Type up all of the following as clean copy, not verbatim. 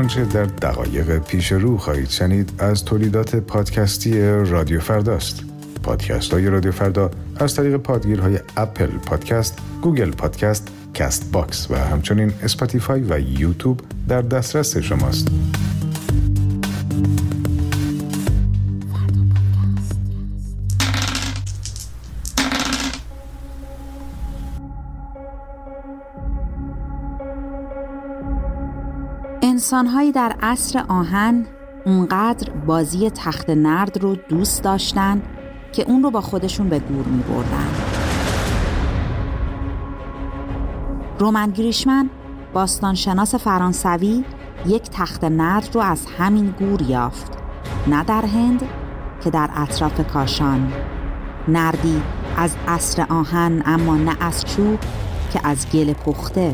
آنچه در دقایق پیش رو خواهید شنید از تولیدات پادکستی رادیو فرداست. پادکست های رادیو فردا از طریق پادگیرهای اپل پادکست، گوگل پادکست، کست باکس و همچنین اسپاتیفای و یوتیوب در دسترس شماست. انسان‌هایی در عصر آهن اونقدر بازی تخت نرد رو دوست داشتن که اون رو با خودشون به گور می بردن. رومن گریشمن، باستانشناس فرانسوی، یک تخت نرد رو از همین گور یافت، نه در هند که در اطراف کاشان. نردی از عصر آهن، اما نه از چوب که از گل پخته.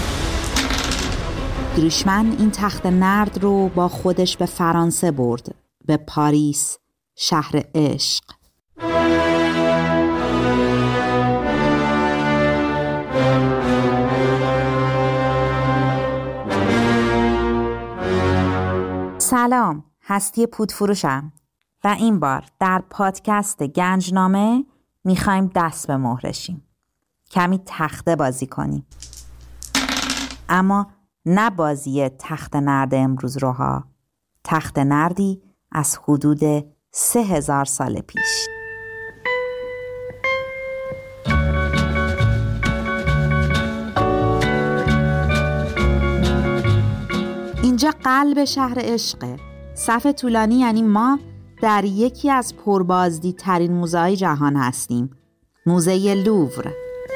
گریشمن این تخت نرد رو با خودش به فرانسه برد، به پاریس، شهر عشق. سلام، هستی پودفروشم و این بار در پادکست گنجنامه میخوایم دست به مهرشیم، کمی تخته بازی کنیم، اما نه بازی تخت نرد امروز روها، تخت نردی از حدود 3000 سال پیش. اینجا قلب شهر عشقه. صف طولانی یعنی ما در یکی از پربازدیدترین موزه‌های جهان هستیم، موزه لوور.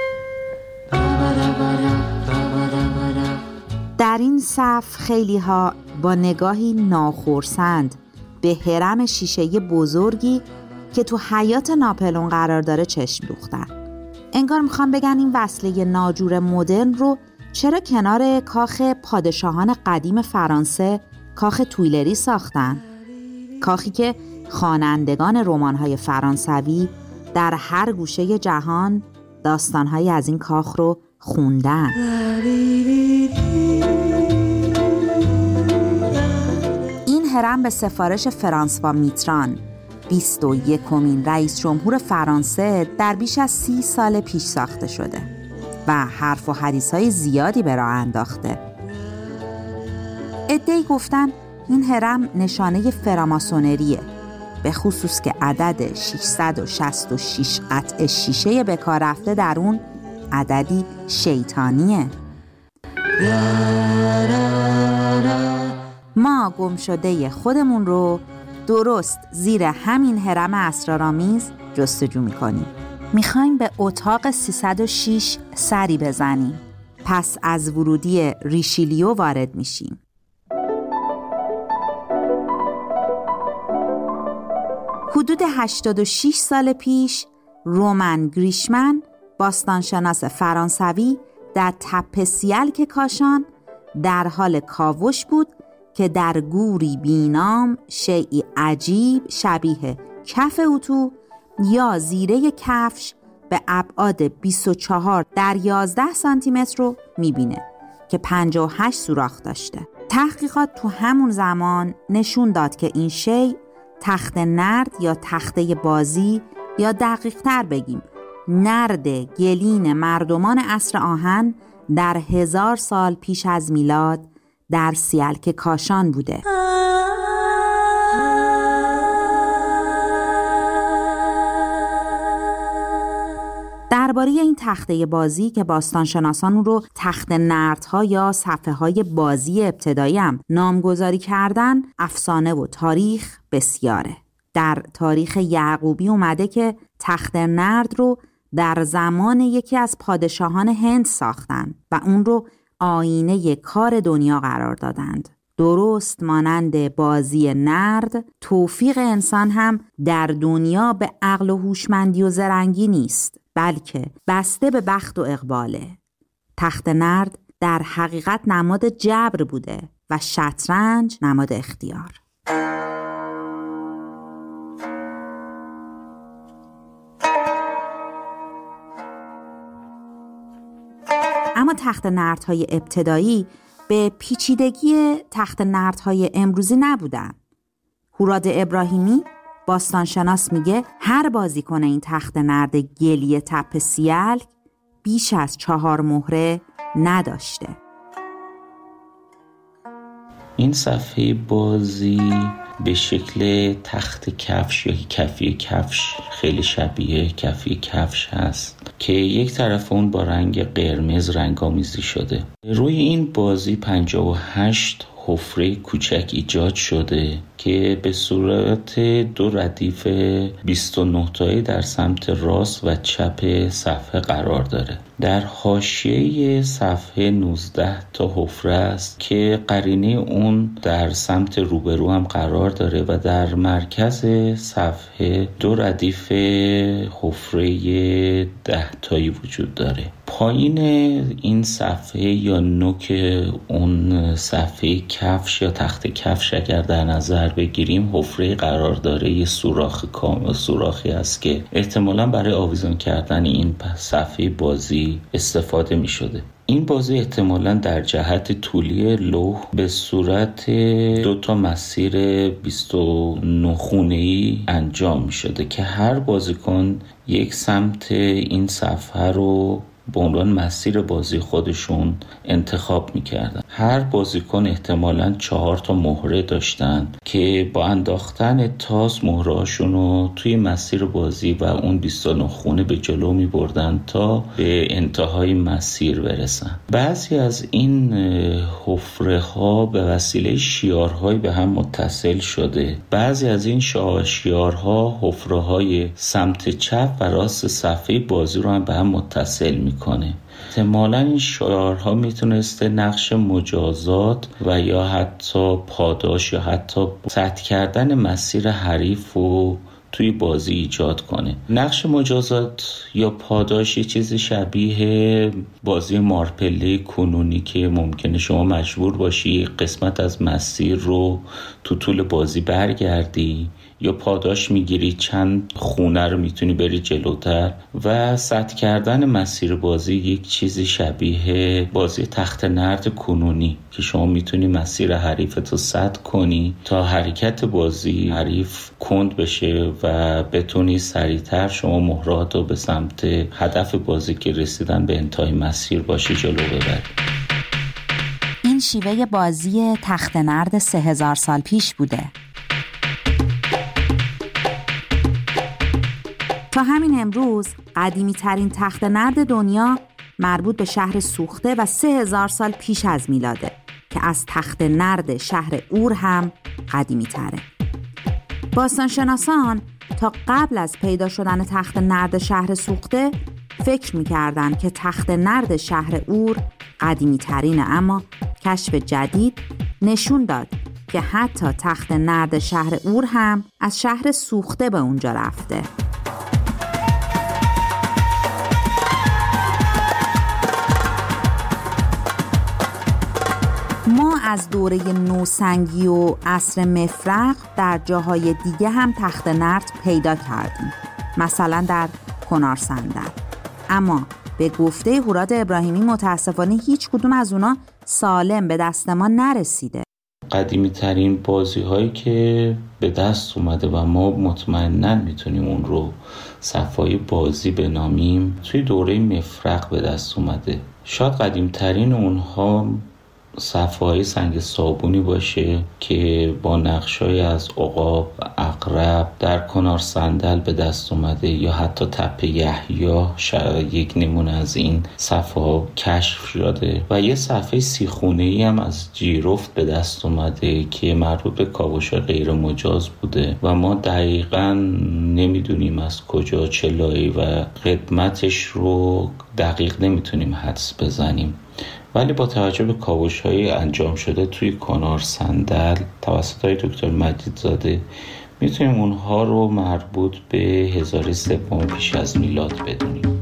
در این صف خیلی ها با نگاهی ناخرسند به هرم شیشه‌ای بزرگی که تو حیاط ناپلئون قرار داره چشم دوختن. انگار میخوان بگن این وصله ناجور مدرن رو چرا کنار کاخ پادشاهان قدیم فرانسه، کاخ تویلری ساختن؟ کاخی که خوانندگان رمان‌های فرانسوی در هر گوشه جهان داستان‌هایی از این کاخ رو خوندن. این هرم به سفارش فرانسوا میتران، 21مین رئیس جمهور فرانسه، در بیش از 30 سال پیش ساخته شده و حرف و حدیث‌های زیادی به راه انداخته. عده‌ای گفتن این هرم نشانه فراماسونریه، به خصوص که عدد 666 قطعه شیشه به کار رفته در اون عددی شیطانیه. ما گمشده خودمون رو درست زیر همین هرم اسرارآمیز جستجو می‌کنیم. می‌خوایم به اتاق 306 سری بزنیم. پس از ورودی ریشیلیو وارد میشیم. حدود 86 سال پیش رومن گریشمن، باستانشناس فرانسوی، در تپه سیلک کاشان در حال کاوش بود که در گوری بینام شیئی عجیب شبیه کف اتو یا زیره کفش به ابعاد 24 در 11 سانتی متر رو میبینه که 58 سوراخ داشته. تحقیقات تو همون زمان نشون داد که این شیء تخت نرد یا تخته بازی، یا دقیق تر بگیم نرد گلین مردمان عصر آهن در 1000 سال پیش از میلاد در سیلک کاشان بوده. درباره این تخته بازی که باستانشناسان رو تخت نردها یا صفحه‌های بازی ابتدایی هم نامگذاری کردن، افسانه و تاریخ بسیاره. در تاریخ یعقوبی اومده که تخت نرد رو در زمان یکی از پادشاهان هند ساختن و اون رو آینه کار دنیا قرار دادند. درست مانند بازی نرد، توفیق انسان هم در دنیا به عقل و هوشمندی و زرنگی نیست، بلکه بسته به بخت و اقباله. تخت نرد در حقیقت نماد جبر بوده و شطرنج نماد اختیار. اما تخت نردهای ابتدایی به پیچیدگی تخت نردهای امروزی نبودن. هوراد ابراهیمی باستانشناس میگه هر بازیکن این تخت نرد گلی تپه سیلک بیش از 4 مهره نداشته. این صفحه بازی به شکل تخت کفش یا کفی کفش خیلی شبیه کفی کفش هست که یک طرف اون با رنگ قرمز رنگامیزی شده. روی این بازی 58 حفره کوچک ایجاد شده که به صورت 2 ردیف 29 تایی در سمت راست و چپ صفحه قرار داره. در حاشیه صفحه 19 تا حفره است که قرینه اون در سمت روبرو هم قرار داره و در مرکز صفحه 2 ردیف حفره 10 تایی وجود داره. پایین این صفحه یا نوک اون صفحه کفش یا تخت کفش اگر در نظر بگیریم حفره قرار داره. یه سوراخی هست که احتمالاً برای آویزان کردن این صفحه بازی استفاده می شده. این بازی احتمالاً در جهت طولی لوح به صورت 2 تا مسیر 29 خونه‌ای انجام می شده که هر بازیکن یک سمت این صفحه رو به عنوان مسیر بازی خودشون انتخاب میکردن. هر بازیکن احتمالاً 4 تا مهره داشتن که با انداختن تاس مهرهاشون رو توی مسیر بازی و اون 29 خونه به جلو میبردن تا به انتهای مسیر برسن. بعضی از این حفره ها به وسیله شیارهایی به هم متصل شده. بعضی از این شیارها حفره های سمت چپ و راست صفحه بازی رو هم به هم متصل میکنه. احتمالاً این شعارها میتونسته نقش مجازات و یا حتی پاداش یا حتی سد کردن مسیر حریف رو توی بازی ایجاد کنه. نقش مجازات یا پاداش یه چیزی شبیه بازی مارپله کنونی که ممکنه شما مجبور باشی قسمت از مسیر رو تو طول بازی برگردی یا پاداش میگیری چند خونه رو میتونی بری جلوتر. و سد کردن مسیر بازی یک چیزی شبیه بازی تخت نرد کنونی که شما میتونی مسیر حریفتو سد کنی تا حرکت بازی حریف کند بشه و بتونی سریعتر شما مهراتو به سمت هدف بازی که رسیدن به انتهای مسیر باشه جلو ببری. این شیوه بازی تخت نرد 3000 سال پیش بوده. تا همین امروز قدیمی ترین تخت نرد دنیا مربوط به شهر سوخته و 3000 سال پیش از میلاده که از تخت نرد شهر اور هم قدیمی تره. باستانشناسان تا قبل از پیدا شدن تخت نرد شهر سوخته فکر می‌کردن که تخت نرد شهر اور قدیمی ترینه، اما کشف جدید نشون داد که حتی تخت نرد شهر اور هم از شهر سوخته به اونجا رفته. ما از دوره نوسنگی و عصر مفرق در جاهای دیگه هم تخت نرد پیدا کردیم، مثلا در کنار صندل. اما به گفته هوراد ابراهیمی متاسفانه هیچ کدوم از اونا سالم به دست ما نرسیده. قدیمی ترین بازی هایی که به دست اومده و ما مطمئناً میتونیم اون رو صفحه بازی بنامیم توی دوره مفرق به دست اومده. شاید قدیم ترین اونها صفحه‌های سنگ صابونی باشه که با نقش‌های از عقاب، عقرب در کنار صندل به دست اومده، یا حتی تپه یحیی یک نمونه از این صفحه کشف شده و یه صفحه 30 خونه‌ای هم از جیرفت به دست اومده که مربوط به کاوش غیر مجاز بوده و ما دقیقاً نمیدونیم از کجا چه لایه‌ای و قدمتش رو دقیق نمیتونیم حدس بزنیم. ولی با توجه به کاوش‌های انجام شده توی کنار صندل توسط دکتر مجیدزاده میتونیم اونها رو مربوط به 1003 پیش از میلاد بدونیم.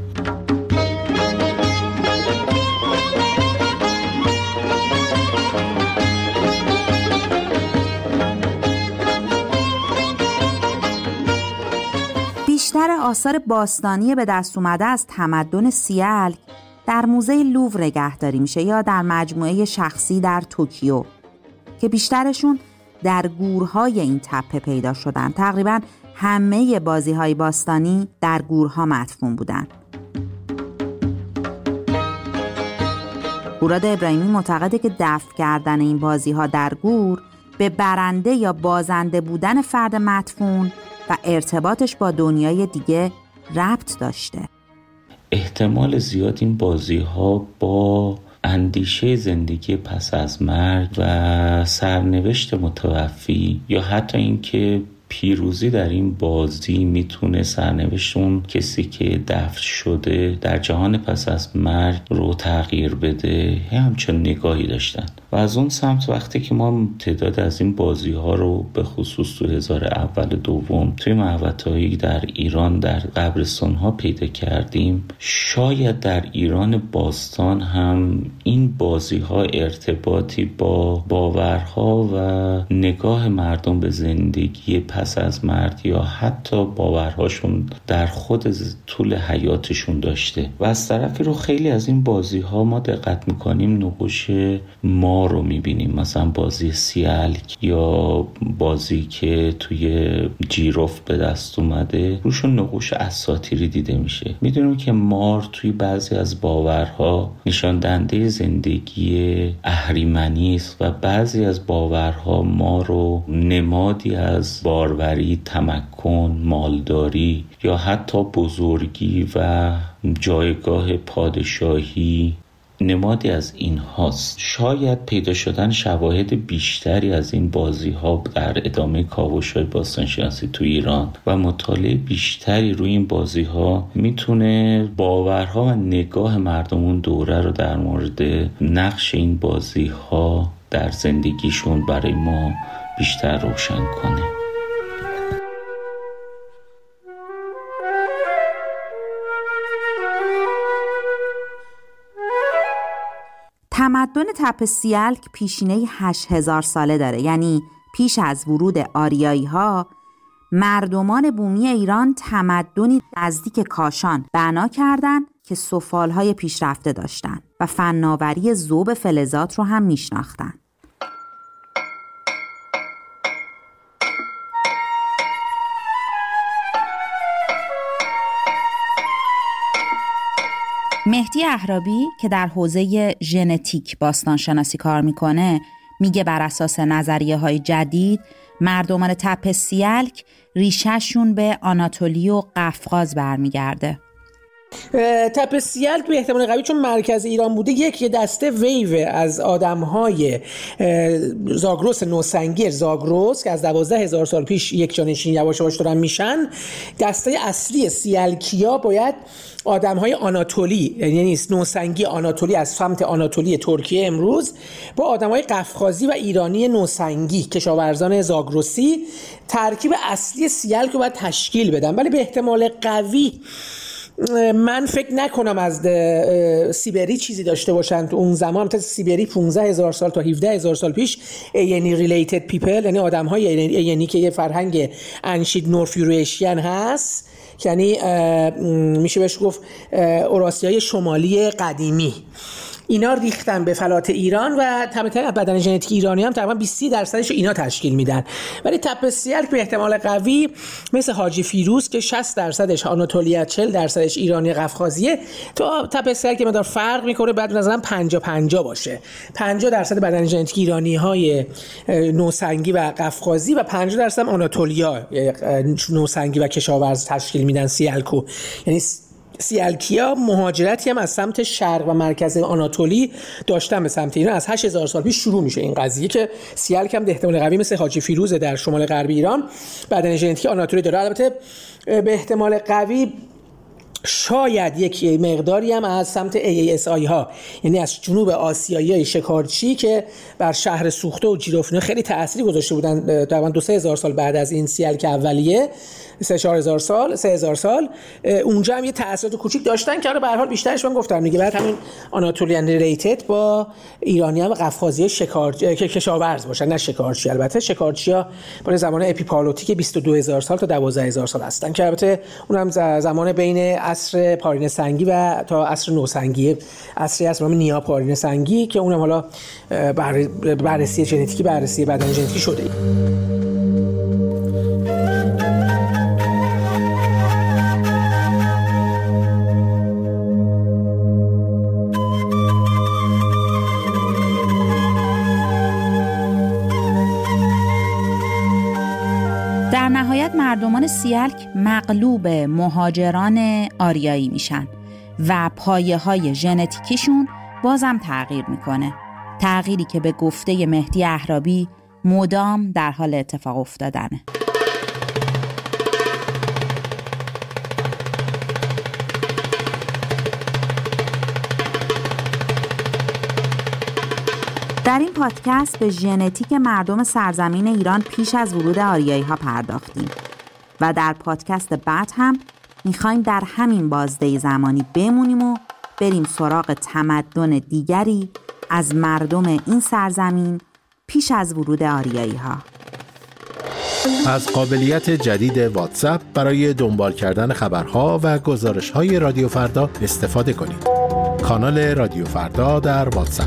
بیشتر آثار باستانی به دست اومده از تمدن سیلک در موزه لوور نگهداری میشه یا در مجموعه شخصی در توکیو که بیشترشون در گورهای این تپه پیدا شدن. تقریباً همه بازی‌های باستانی در گورها مدفون بودن. هوراد ابراهیمی معتقده که دفن کردن این بازی‌ها در گور به برنده یا بازنده بودن فرد مدفون و ارتباطش با دنیای دیگه ربط داشته. احتمال زیاد این بازی‌ها با اندیشه زندگی پس از مرگ و سرنوشت متوفی یا حتی اینکه پیروزی در این بازی میتونه سرنوشت اون کسی که دفن شده در جهان پس از مرگ رو تغییر بده همچون نگاهی داشتن. و از اون سمت وقتی که ما تعداد از این بازی ها رو به خصوص تو هزار اول دوم توی محوطه‌ای در ایران در قبرستان ها پیدا کردیم، شاید در ایران باستان هم این بازی ها ارتباطی با باورها و نگاه مردم به زندگی پس از مرگ یا حتی باورهاشون در خود طول حیاتشون داشته. و از طرفی رو خیلی از این بازی ها ما دقت میکنیم نقوش ما رو میبینیم، مثلا بازی سیلک یا بازی که توی جیروف به دست اومده روشون نقوش اساطیری دیده میشه. میدونیم که مار توی بعضی از باورها نشان دهنده زندگی اهریمنی است و بعضی از باورها ما رو نمادی از باروری، تمکن، مالداری یا حتی بزرگی و جایگاه پادشاهی نمادی از این هاست. شاید پیدا شدن شواهد بیشتری از این بازی ها در ادامه کاوش‌های باستانشناسی تو ایران و مطالعه بیشتری روی این بازی ها میتونه باورها و نگاه مردم اون دوره رو در مورد نقش این بازی ها در زندگیشون برای ما بیشتر روشن کنه. تمدن تپه سیلک پیشینه 8000 ساله داره، یعنی پیش از ورود آریایی ها مردمان بومی ایران تمدنی نزدیک کاشان بنا کردند که سفالهای پیشرفته داشتن و فناوری ذوب فلزات رو هم میشناختن. مهدی اهرابی که در حوزه ژنتیک باستانشناسی کار میکنه میگه بر اساس نظریه‌های جدید مردمان تپه سیلک ریشه‌شون به آناتولی و قفقاز برمیگرده. تپه سیلک به احتمال قوی چون مرکز ایران بوده یک دسته ویو از آدم‌های زاگرس نوسنگی زاگرس که از 12000 سال پیش یک جانشین یواش یواش دارن میشن. دسته اصلی سیلکیا باید آدم‌های آناتولی، یعنی نوسنگی آناتولی از سمت آناتولی ترکیه امروز با آدم‌های قفقازی و ایرانی نوسنگی کشاورزان زاگرسی ترکیب اصلی سیلک رو باید تشکیل بدن. ولی به احتمال قوی من فکر نکنم از سیبری چیزی داشته باشن تو اون زمان. تا سیبری 15000 سال تا 17000 سال پیش یعنی ریلیتد پیپل، یعنی آدم‌های یعنی که یه فرهنگ انشید نورث یوریشین هست، یعنی میشه بهش گفت اوراسیای شمالی قدیمی. اینا ریختن به فلات ایران و طبعا بدن ژنتیک ایرانی هم تقریبا 20% اینا تشکیل میدن. ولی تپه سیلک به احتمال قوی مثل حاجی فیروز که 60% آناتولیا 40% ایرانی قفقازیه، تو تپه سیلک مقدار فرق میکنه، بعد مثلا 50-50 باشه. 50% بدن ژنتیک ایرانی های نوسنگی و قفقازی و 50% آناتولیا نوسنگی و کشاورز تشکیل میدن سیلکو. یعنی سیلکیا مهاجرتی هم از سمت شرق و مرکز آناتولی داشتن به سمت ایران. از 8000 سال پیش شروع میشه این قضیه که سیلک هم به احتمال قوی مثل حاجی فیروز در شمال غربی ایران بدن ژنتیک آناتولی داره. البته به احتمال قوی شاید یک مقداری هم از سمت AASI ها، یعنی از جنوب آسیایی شکارچی که بر شهر سوخته و جیروف خیلی تأثیری گذاشته بودن تقریبا 2-3 هزار سال بعد از این سیلک اولیه، 3000 سال اونجا هم یه تأثیرات کوچیک داشتن که به هر حال بیشترش من گفتم دیگه. بعد همین آناتولیان ریلیتد با ایرانیان و قفقازی کشاورز باشن، نه شکارچی. البته شکارچی‌ها برای زمان اپیپالوتیک 22000 سال تا 12000 سال هستن که البته اونم زمان بین عصر پارین سنگی و تا عصر نوسنگی، عصری از نام نیا پارین سنگی که اونم حالا بررسی ژنتیکی، بررسی بدن ژنتیکی شده. در نهایت مردمان سیلک مغلوب مهاجران آریایی میشن و پایه‌های ژنتیکیشون بازم تغییر میکنه. تغییری که به گفته مهدی اهرابی مدام در حال اتفاق افتادنه. در این پادکست به ژنتیک مردم سرزمین ایران پیش از ورود آریایی ها پرداختیم و در پادکست بعد هم میخوایم در همین بازده زمانی بمونیم و بریم سراغ تمدن دیگری از مردم این سرزمین پیش از ورود آریایی ها. از قابلیت جدید واتساپ برای دنبال کردن خبرها و گزارش‌های رادیو فردا استفاده کنید. کانال رادیو فردا در واتساپ.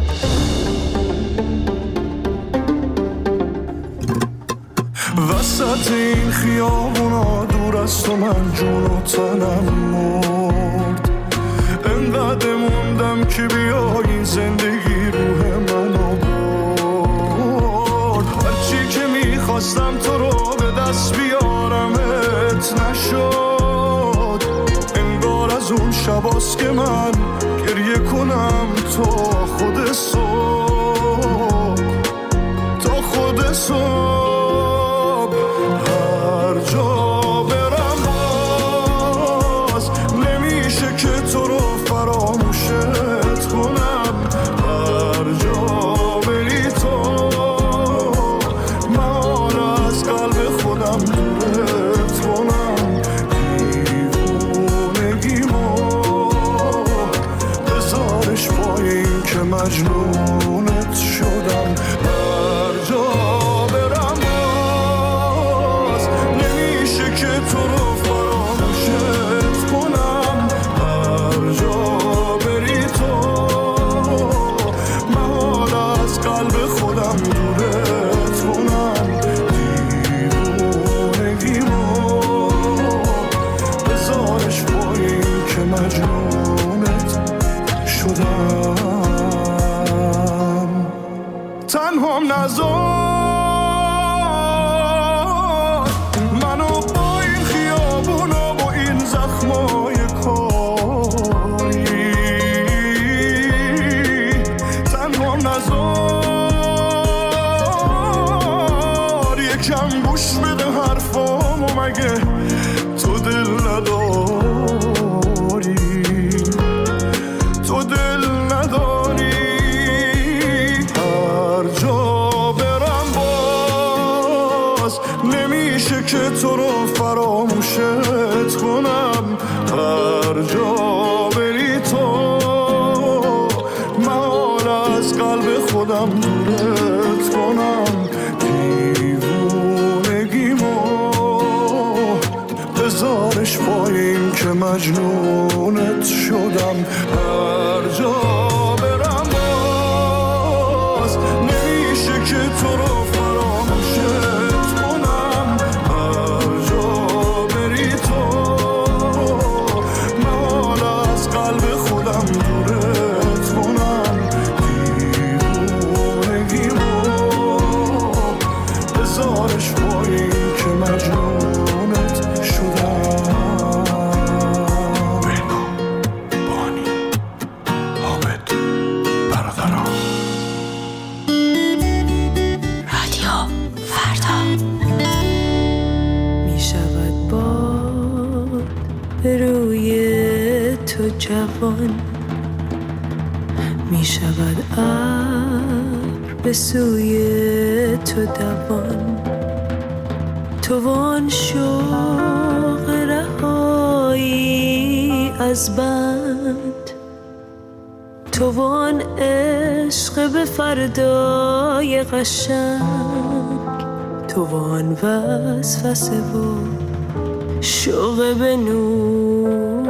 وسط این خیابونا دور از تو من جون و تنم مرد، انقدر موندم که بیای زندگی روح منو برد. هرچی که میخواستم تو رو به دست بیارمت نشد، انگار از اون شباست که من گریه کنم تا خود صبح، تا خود صبح. مجنونت شدم، هر جا برم باز نمیشه که تو رو فراموشت کنم. هر جا بری تو محال از قلب خودم دورت کنم. دیوونگیمو بذارش پایین که مجنونت شدم. تنهام نذار منو با این خیابونا با این زخمای کاری، تنهام نذار یکم گوش بده حرفامو، مگه تو دل نداری، تو دل نداری. نمیشه که تو رو فراموشت کنم، هر جا بری تو محال از قلب خودم دورت کنم. دیوونگیمو بذارش پایین که مجنونت شدم. هر جا برم باز نمیشه که تو رو جوان می شود ابر به سوی تو دوان، تو وان شو از بند، تو وان عشق به فردای قشنگ، تو وان وسوسه و شوق به نور،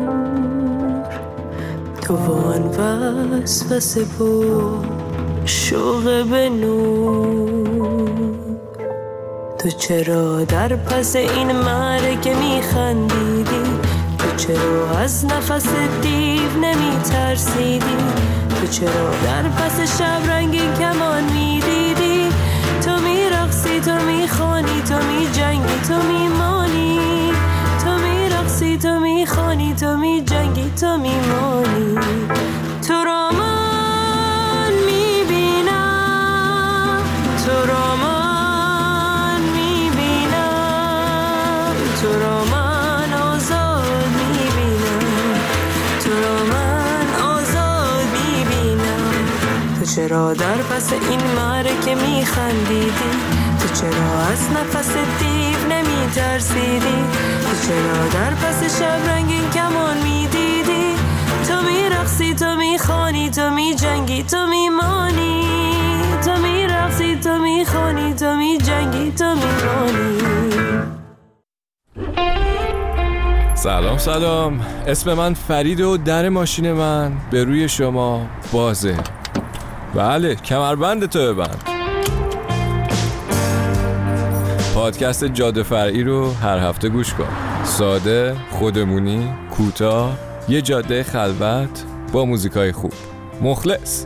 تو وان وسوسه و شوق به نور. تو چرا در پس این معرکه میخندیدی؟ تو چرا از نفس دیو نمی ترسیدی؟ تو چرا در پس شب رنگین کمان میدیدی؟ تو میرقصی، تو میخوانی، تو میجنگی، تو میمانی، تو میرقصی، تو میخوانی، تو میجنگی، تو میمانی. تو را من میبینم، تو را من میبینم، تو را من آزاد میبینم، تو را من آزاد میبینم. تو چرا در پس این معرکه میخندیدی؟ تو چرا از نفس دیو نمی ترسیدی؟ تو چرا در پس شب رنگین کمان میدیدی؟ تو میرقصی، تو میخوانی، تو میجنگی، تو میمانی، تو میرقصی، تو میخوانی، تو میجنگی، تو میمانی. سلام، اسم من فریده و در ماشین من به روی شما بازه. بله، کمربند تو ببند. پادکست جاده فرعی رو هر هفته گوش کن. ساده، خودمونی، کوتاه، یه جاده خلوت با موزیکای خوب. مخلص.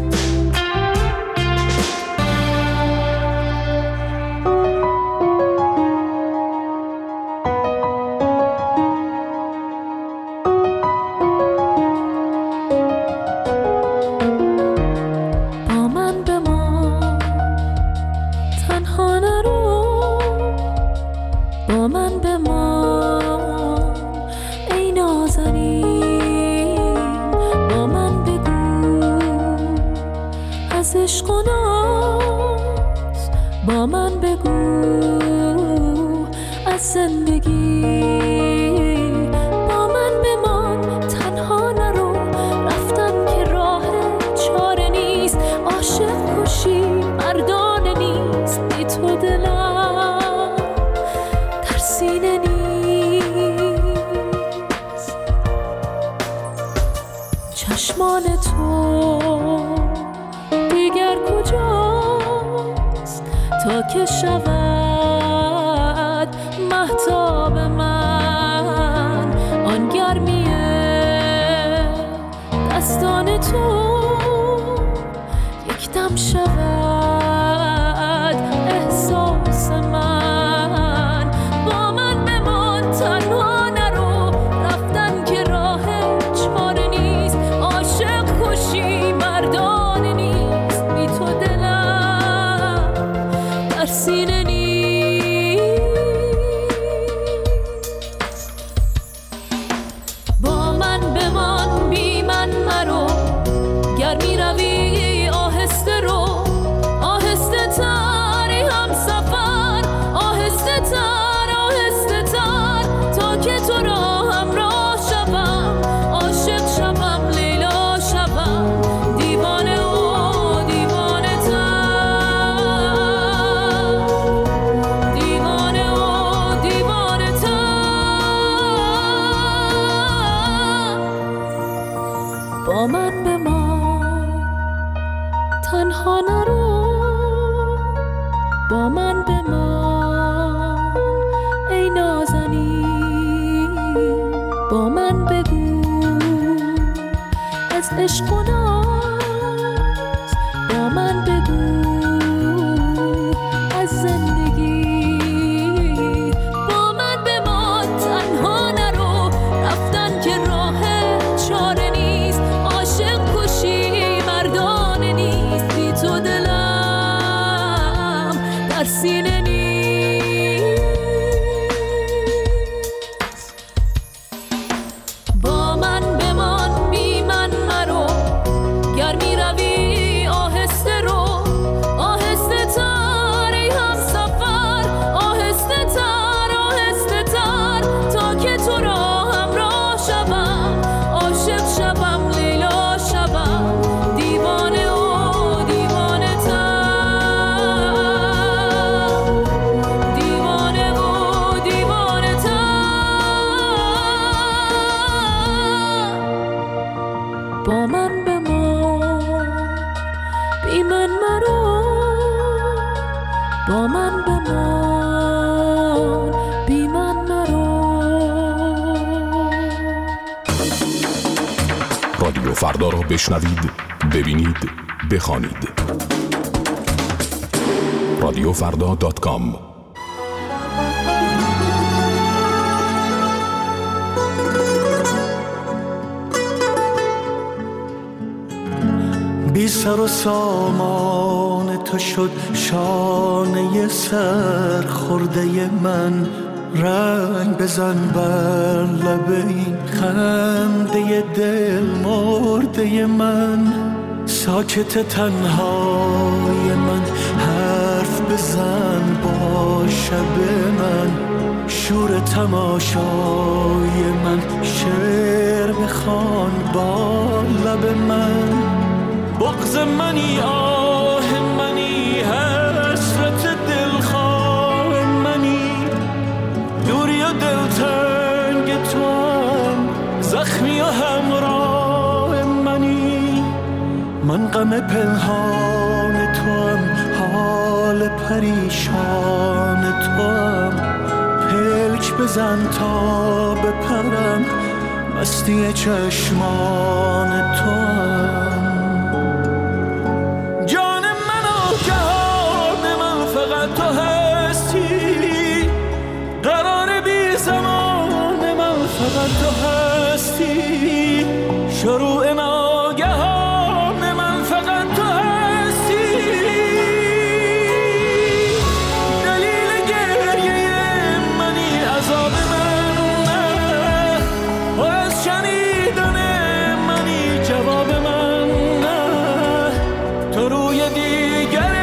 عشق و ناز با من بگو، از زندگی با من بمان، تنها نرو، رفتم که راه چاره نیست، عاشق کشی مردانه نیست، بی تو دلم در سینه نیست. چشمان تو دیگر کجاست تا که شود مهتاب من، آن گرمیه دستان تو یک دم شود احساس من. با من بمان، تنها نرو، رفتن که راه چاره نیست، عاشق کشی مردانه نیست، بی تو دلم در سینه نیست. با من بمان، بی من مرو، گر می روی آهسته رو، رادیو فردا را بشنوید، ببینید، بخوانید. radiofrda.com. بی سر و سامان تو شد شانه سر خورده من، رنگ بزن بر لب این خنده دل مرده من. ساکت تنهای من حرف بزن با شب من، شور تماشای من شعر بخوان با لب من. بغض منی آه منی حسرت دلخواه منی، دوری و دلتنگ تو هم زخمی و همراه منی. من غم پنهان تو هم حال پریشان تو هم، پلک بزن تا بپرم مستی چشمان تو هم. تو هستی قرار بی زمان من، فقط تو هستی شروع ناگهان من، فقط تو هستی دلیل گریه منی، عذاب من نه و از شنیدن منی جواب من نه. تو روی دیگر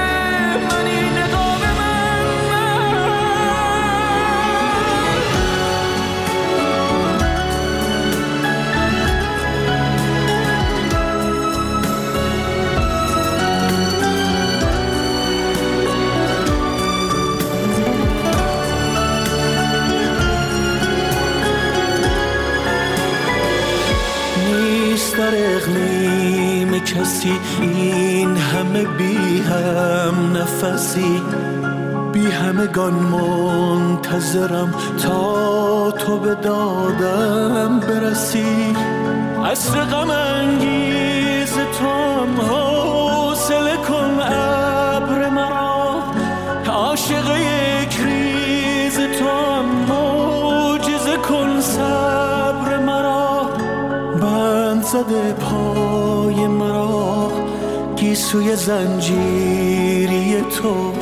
در اقلیم کسی این همه بی هم نفسی، بی همگان منتظرم تا تو به دادم برسی. عصر غم انگیز تو هم حوصله کن ابر مرا، عاشق یک ریز تو هم معجزه کن صبر مرا. بند زده پای مرا گیسوی زنجیری تو،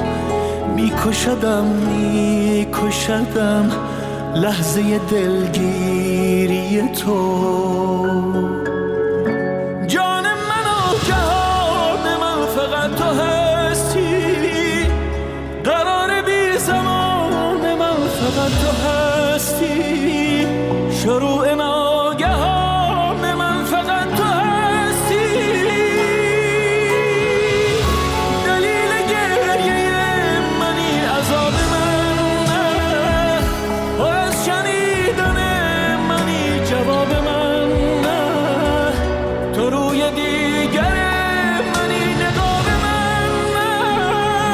میکشدم لحظه دلگیری تو. جان من و جهان من فقط تو هستی، قرار بی زمان من فقط تو هستی شروع ناگهان من، فقط تو هستی دلیل گریه منی، عذاب من نه و از شنیدن منی جواب من نه. تو روی دیگر منی نقاب من نه.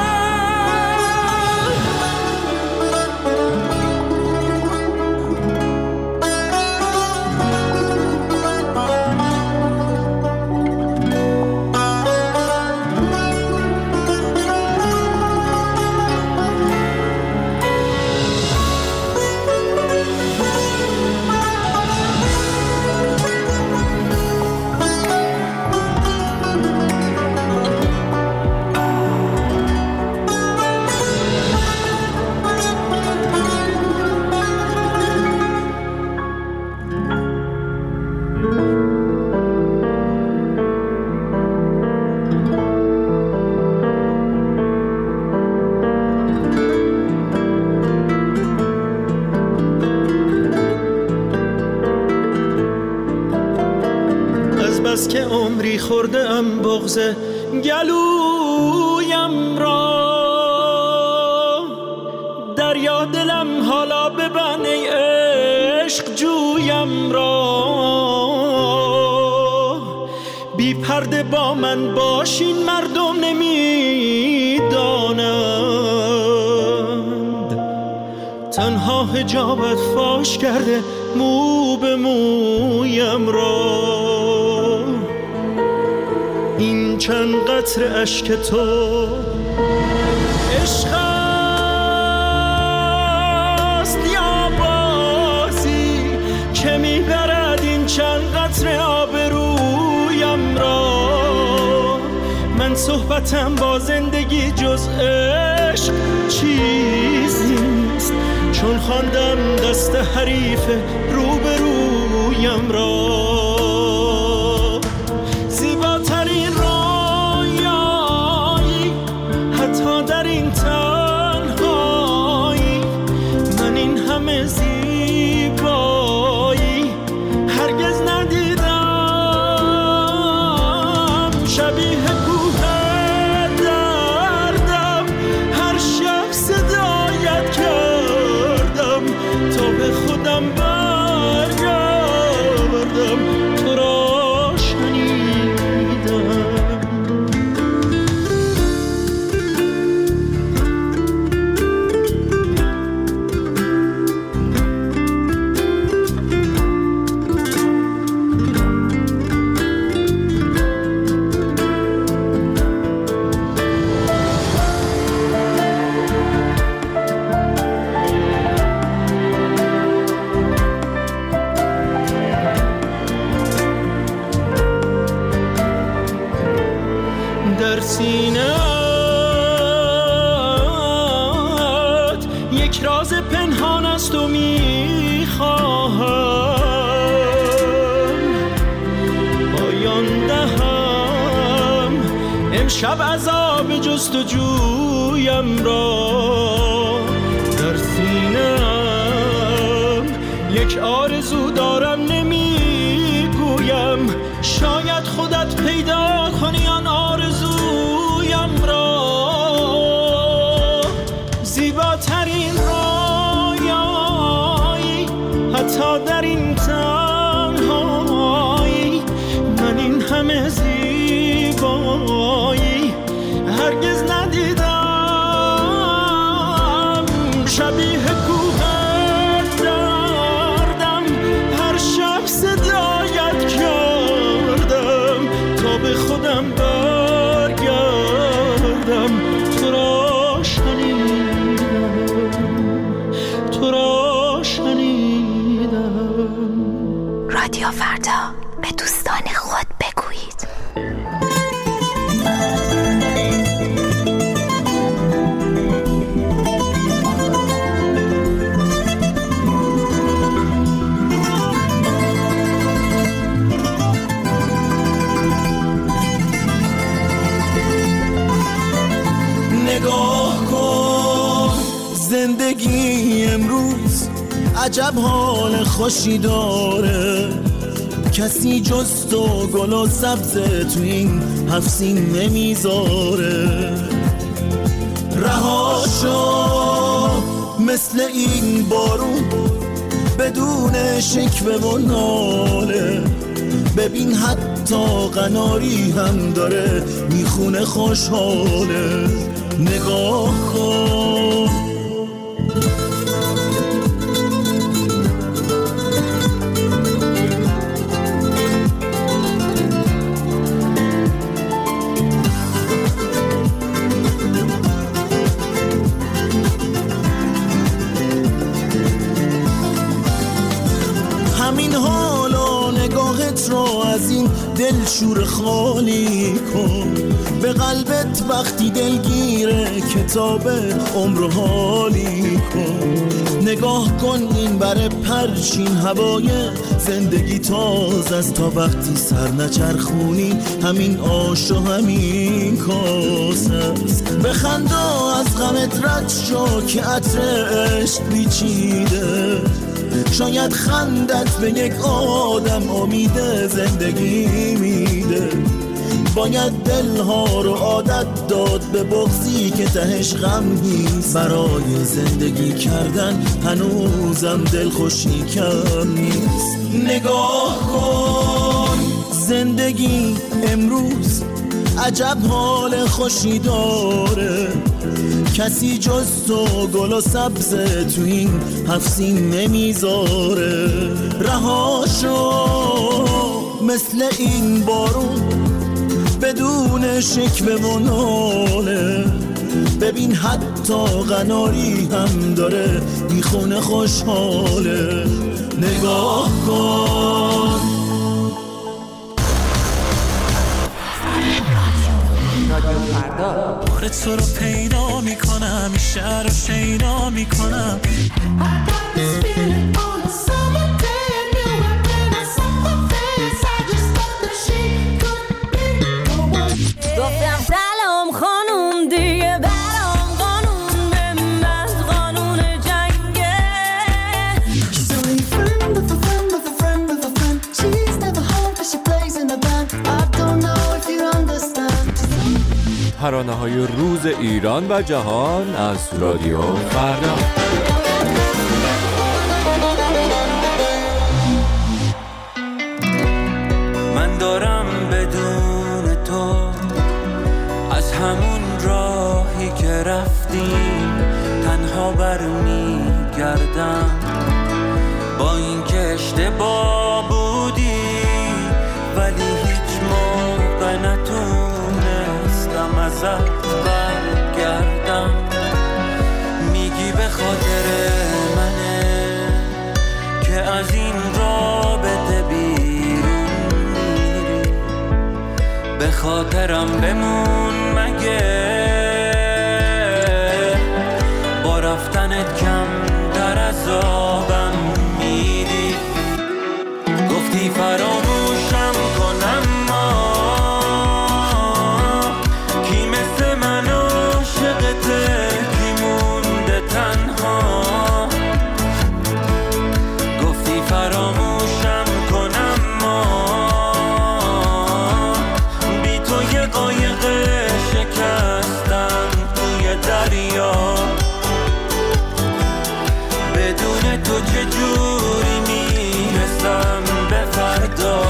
از که عمری خورده ام بغض گلویم را، دریا دلم حالا ببن ای عشق جویم را. بی پرده با من باشین مردم نمیدانند، تنها حجابت فاش کرده مو به مویم را. این چند قطره اشک تو. عشق است یا بازی که میبرد این چند قطره آبرویم را. من صحبتم با زندگی جز عشق چیزی نیست، چون خواندم دست حریف روبرویم را. زیباترین رویایی حتی در این تنهایی، من این همه زیبایی هرگز ندیدم. شبیه کوه دردم هر شب صدایت کردم تا به خودم برگردم، تو را شنیدم. در سینه‌ات یک راز پنهان است و میخواهم پایان دهم امشب عذاب جستجویم را. در سینه‌ام یک آرزو دارم نمیگویم، شاید خودت پیدا کنی آن آرزویم را. زیباترین رویایی حتی در این تنهایی، من این همه زیبایی هرگز ندیدم. شبیه کوه دردم هر شب صدایت کردم تا به خودم برگردم، تو را شنیدم، تو را شنیدم. رادیو فردا، به دوستان خود بگویید. نگاه کن زندگی امروز عجب حال خوشی داره، کسی جز تو گل و سبز تو این هفسین نمیذاره. رها شو مثل این بارون بدون شکوه و ناله، ببین حتی قناری هم داره میخونه خوشحاله. نگاه کن همین حالا نگاهت رو از این دل شور خالی کن، به قلبت وقتی دلگیره کتاب عمر حالی کن. نگاه کن این بر پرچین هوای زندگی تازه است، تا وقتی سر نچرخونی همین آش و همین کاسه است. بخندا از غمت رد شو که عطر عشق بیچیده، شاید خندت به یک آدم امید زندگی میده. باید دلها رو عادت داد به بغضی که تهش غم نیست، برای زندگی کردن هنوزم دل خوشی کم نیست. نگاه کن زندگی امروز عجب حال خوشی داره، کسی جز تو گل و سبز تو این هفسین نمیذاره. رها شو مثل این بارون بدون شکوه و ناله. ببین حتی قناری هم داره میخونه خوشحاله. نگاه کن بار تو رو پیدا میکنم، این شهر رو شیدا میکنم. گفتم سلام خانوم دیگه برام قانون به من قانون جنگه. She's only a friend of a friend of a friend of a friend. She's never home but she plays in the band. I don't know if you understand. ترانه‌های روز ایران و جهان از رادیو فردا. من دارم بدون تو از همون راهی که رفتیم تنها برمیگردم، با این که اشتباه بودی ولی هیچ موقع نتونستم ازت برگردم. میگی به خاطر منه که از این رابطه بیرون میری، به خاطرم بمون مگه با رفتنت کم در عذابم میدی. گفتی فراموشم کنم ما کی مثل من عاشقته کی مونده تنها. گفتی فراموشم کنم ما بی تو یه قایق شکستم توی دریا. بدون تو چجوری میرسم به فردا.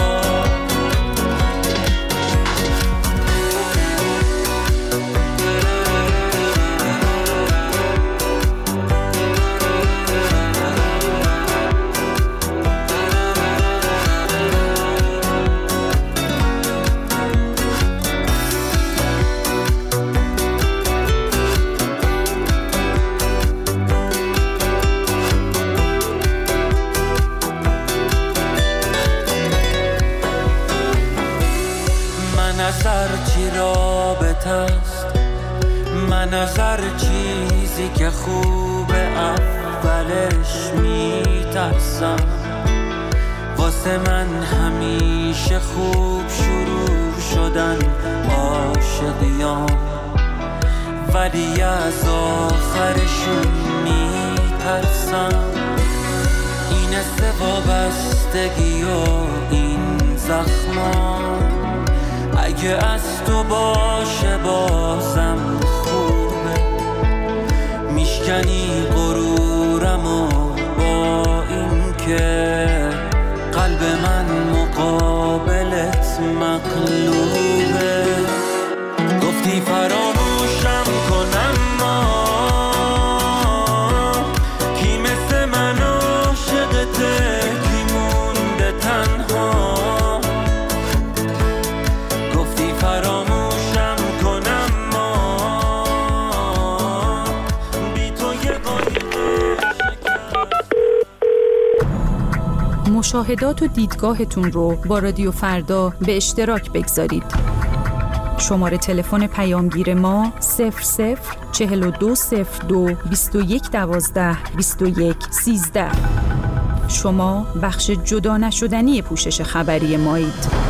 من از هر چیزی که خوبه اولش میترسم. واسه من همیشه خوب شروع شدن عاشقیام، ولی از آخرشون میترسم. این وابستگی و این زخما اگه از تو باشه بازم خوبه. میشکنی غرورمو با این که قلب من مقابلت مقلوبه. گفتی فراموشم کنم ما کی مثل من عاشقته کی مونده تنها. گفتی فراموشم کنم ما بی تو یه مشاهدات و دیدگاهتون رو با رادیو فردا به اشتراک بگذارید. شماره تلفن پیامگیر ما 004202 2112 2113. شما بخش جدا نشدنی پوشش خبری مایید.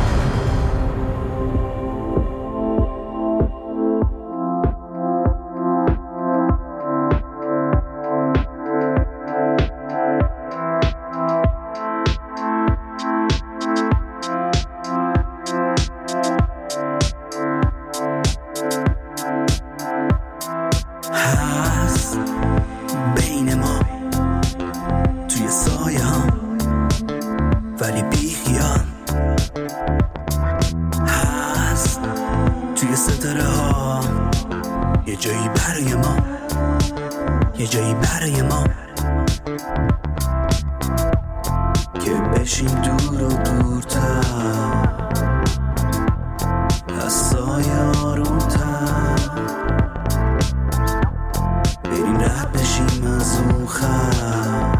خم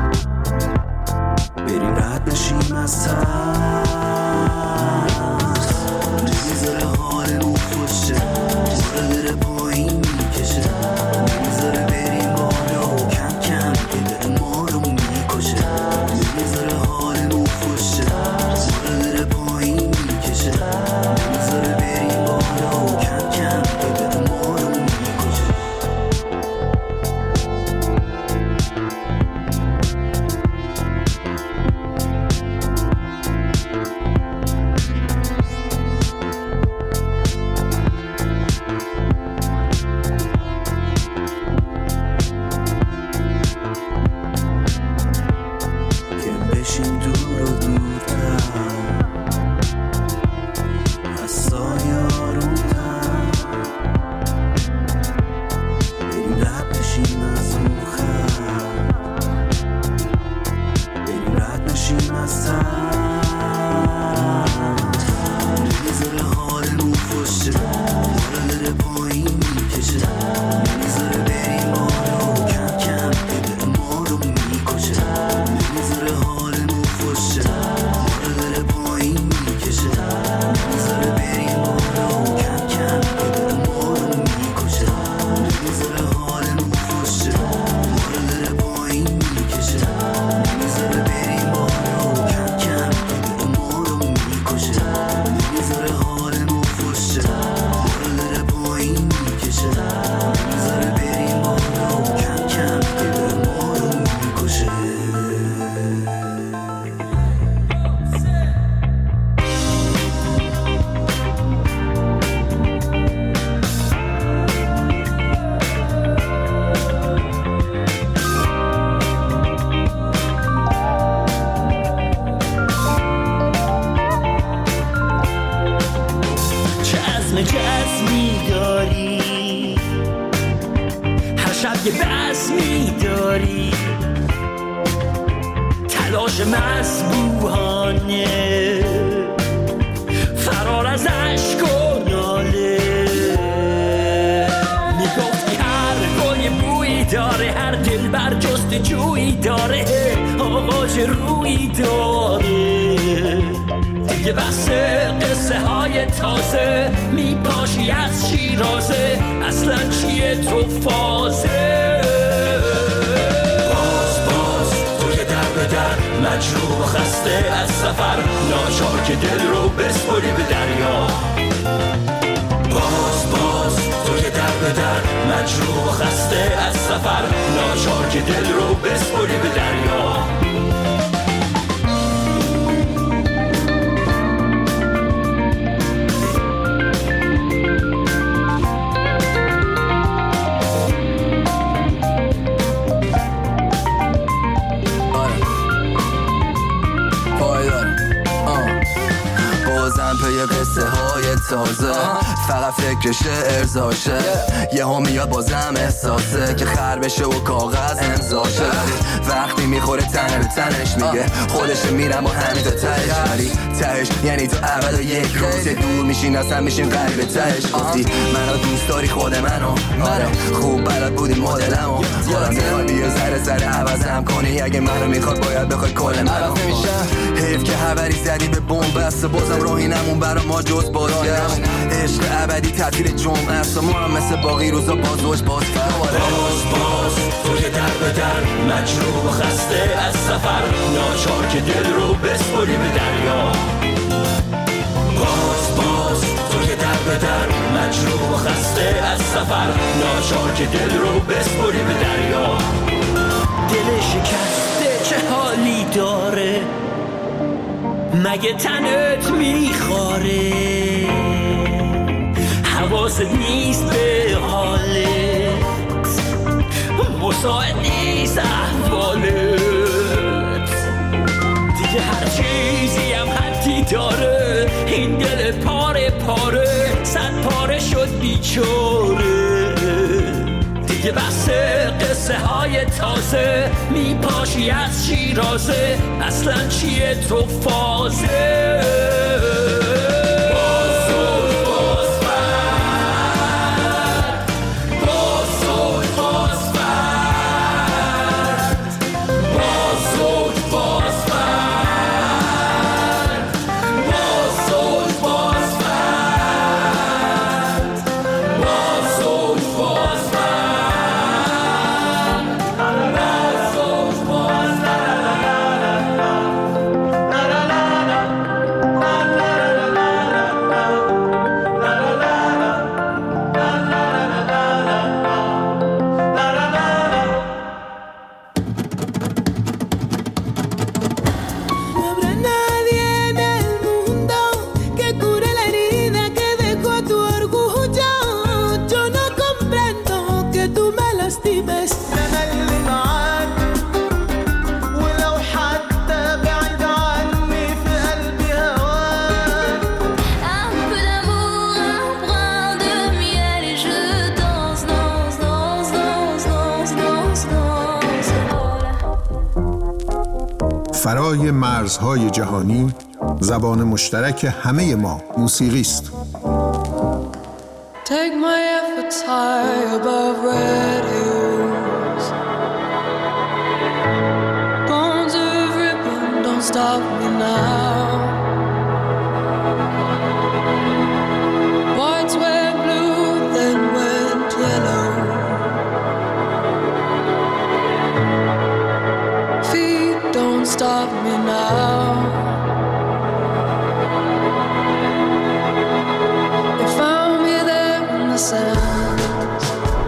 بریم رد بشیم از ترس نمیذاره حالمون خوشه ماره بره پایین میکشه نمیذاره بریم بالا و کم کم دل ما رو میکشه نمیذاره حالمون خوشه ماره بره پایین میکشه نمیذاره بریم بالا و کم کم دل ما رو میکشه. یه بزمی داری تلاش مذبوحانه فرار از عشق و ناله میگفتی هر گل بویی داره هر دل بر جست جویی داره آغاز رویی داره دیگه بس قصه های تازه میپاشی از شیرازه اصلا چیه تو فازه باز تو که در به در مجروح و خسته از سفر ناچار که دل رو بسپری به دریا باز تو که در به در مجروح و خسته از سفر ناچار که دل رو بسپری به دریا قصه های تازه فقط فکرش ارزاشه یه ها میاد بازم احساسه که خر بشه و کاغذ امضاشه وقتی میخوره تن به تنش میگه خودش میرم و همین تا تهش ولی تهش یعنی تو ابد و یک روز دور میشین اصلا میشین قریب تهش گفتی منو دوست داری خود منو آره خوب بلد بودی مدلمو خودم میخوای بیا ذره عوضم کنی اگه منو میخواد باید بخوای کل منو حیف که خبری زدی به بمب بسته بازم راهی نمون برا ما جز بازگشت عشق ابدی تعطیل جمعه است و ما هم مثل باقی روزا باز باز تو که در به در مجروح و خسته از سفر ناچار که دل رو بسپری به دریا باز تو که در به در مجروح و خسته از سفر ناچار که دل رو بسپری به دریا دل شکسته چه حالی داره مگه تنت میخواره حواست نیست به حالت مساعد نیست احوالت دیگه هر چیزی هم حدی داره این دل پاره پاره صد پاره شد بیچاره دیگه بس قصه های تازه میپاشی از شیرازه اصلا چیه تو فازه فرای مرزهای جهانی زبان مشترک همه ما موسیقی است. Take my efforts high above red hills. Bones of ribbon, don't stop me now. Whites were blue, then went yellow. Feet, don't stop me now. They found me there in the sands.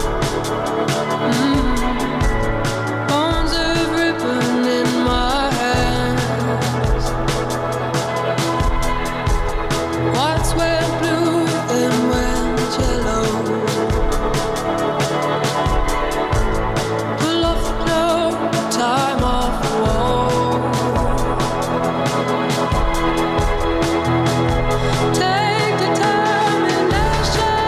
Bones of ribbon in my hands. Whites were blue, then went yellow. Pull off the cloak, time off the wall. Take determination.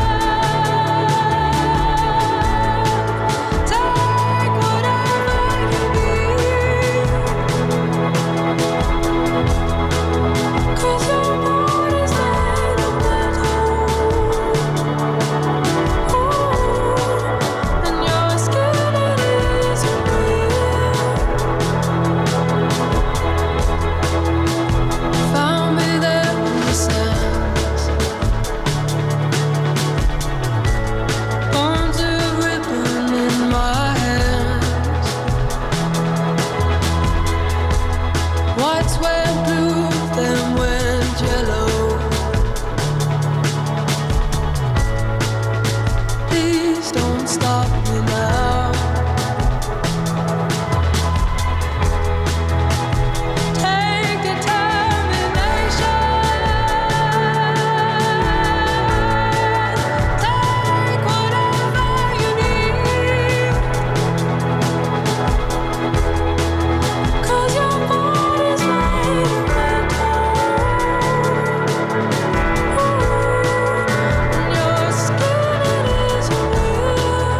Take whatever you need. 'Cause your body's made of metal. And your skin, it isn't real. Found me there in the sands. Bones of ribbon in my hands. Whites went blue, then went yellow. Please don't stop me now. Take determination. Take whatever you need. 'Cause your body's made of metal. And your skin, it isn't real.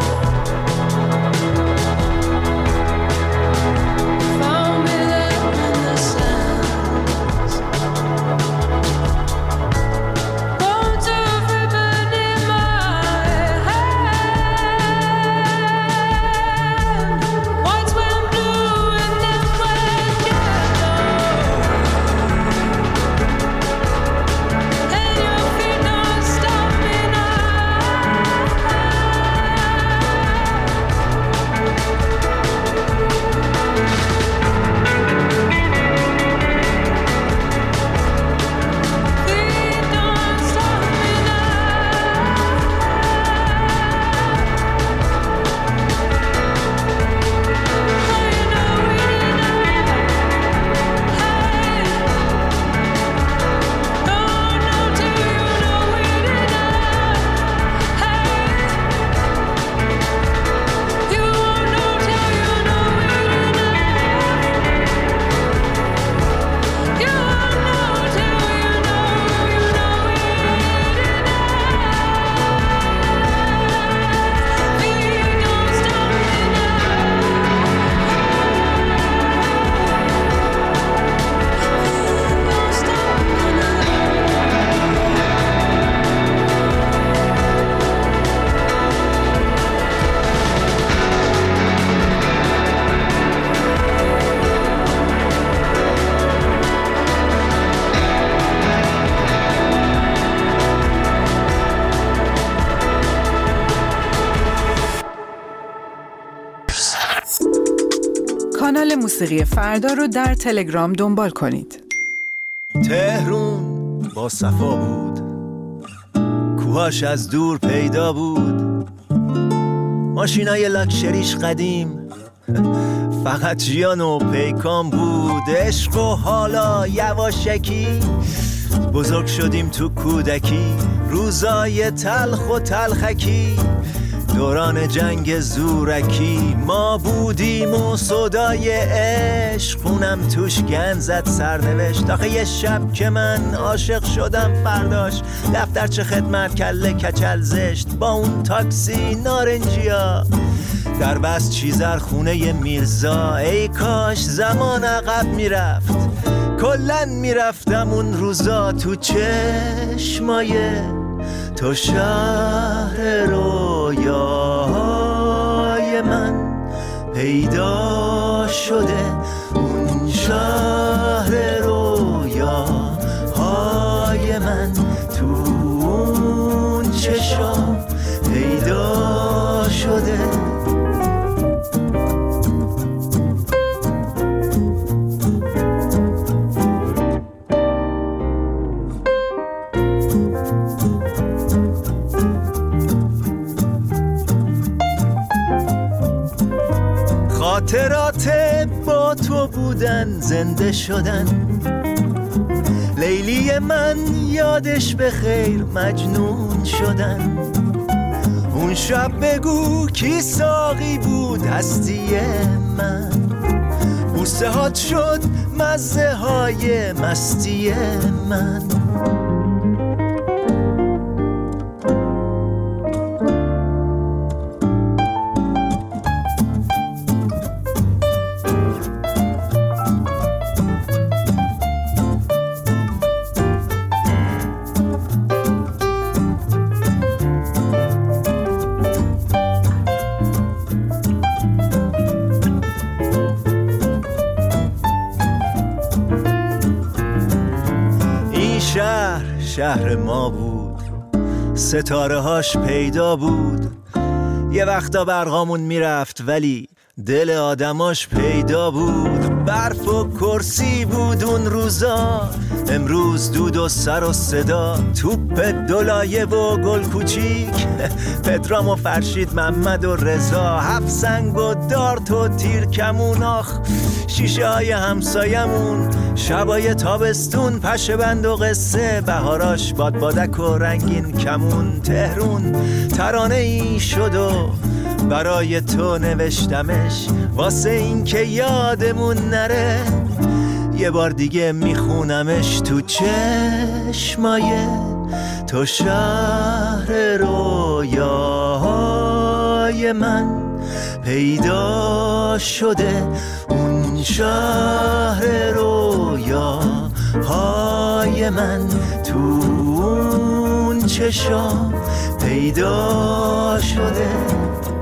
Found me there in the sands. Bones of ribbon in my hand. Whites went blue and then went yellow. And your feet don't stop me کانال موسیقی فردا رو در تلگرام دنبال کنید. تهرون با صفا بود، کوهاش از دور پیدا بود، ماشینای لاکچریش قدیم، فقط جیان و پیکان بود. عشق و حالا یواشکی بزرگ شدیم تو کودکی، روزای تلخ و تلخکی، دوران جنگ زورکی. ما بودیم و صدای عشق خونم توش گند زد سرنوشت. آخه یه شب که من عاشق شدم فرداش دفترچه خدمت کله کچل زشت با اون تاکسی نارنجیا در بس چیزر خونه میرزا. ای کاش زمان عقب میرفت، کلن میرفتم اون روزا تو چشمای تو شهر رویاهای من پیدا شده. اون شهر رویاهای من تو اون چشم پیدا شده. خاطرات با تو بودن زنده شدن. لیلی من یادش به خیر مجنون شدن. اون شب بگو کی ساقی بود هستی من. بوسه هات شد مزه های مستی من. شهر ما بود، ستاره هاش پیدا بود. یه وقتا برقامون میرفت ولی دل آدماش پیدا بود. برف و کرسی بود اون روزا، امروز دود و سر و صدا. توپ دولایه و گل کوچیک، پدرام و فرشید محمد و رضا. هفت سنگ و دارت و تیر کمون. آخ شیشه های همسایمون، شبای تابستون پشه بند و قصه. بهاراش بادبادک و رنگین کمون. تهرون ترانه ای شد و برای تو نوشتمش، واسه این که یادمون نره. یه بار دیگه میخونمش تو چشمای تو شهر رویاهای من پیدا شده. اون شهر رویاهای من تو اون چشم پیدا شده.